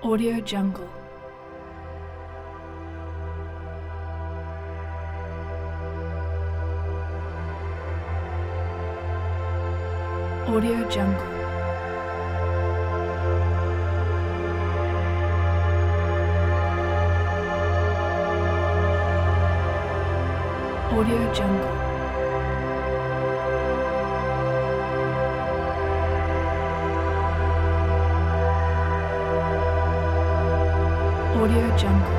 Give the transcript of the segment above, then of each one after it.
Audio Jungle. Audio Jungle. Audio Jungle. Audio Jungle.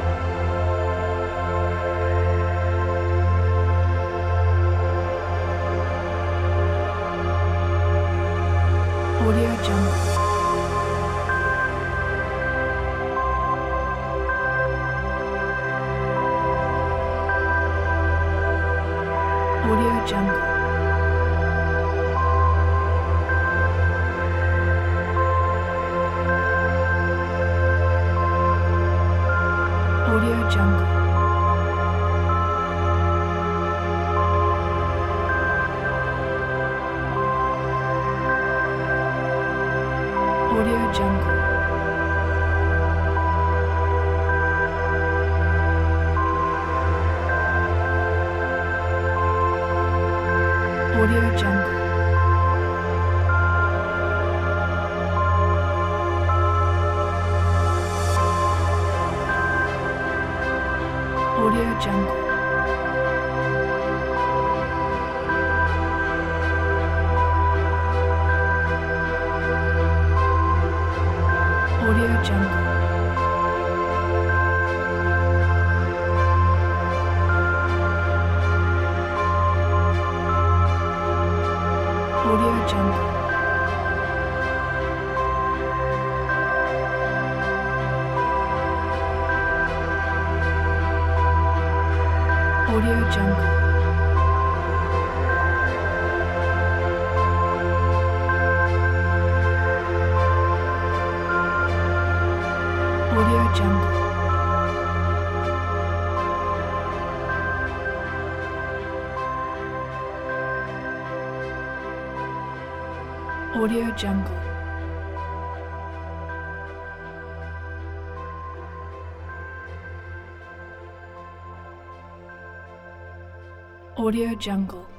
Audio Jungle. Audio Jungle. Audio Jungle. Audio Jungle. Audio Jungle. Audio Jungle. Audio Jungle. Audio Jungle. Audio Jungle. Audio Jungle. Audio Jungle. Audio Jungle.